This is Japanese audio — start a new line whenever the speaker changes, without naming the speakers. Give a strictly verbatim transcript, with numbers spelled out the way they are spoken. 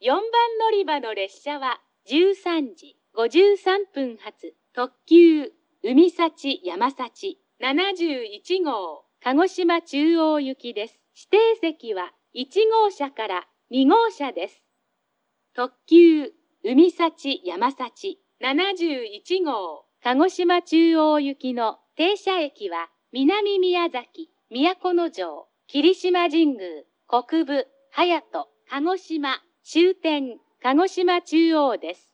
よんばん乗り場の列車はじゅうさんじごじゅうさんぷん発特急海幸山幸ななじゅういちごう鹿児島中央行きです。指定席はいちごうしゃからにごうしゃです。特急海幸山幸ななじゅういちごう鹿児島中央行きの停車駅は南宮崎、都城、霧島神宮、国分、隼人、鹿児島、終点、鹿児島中央です。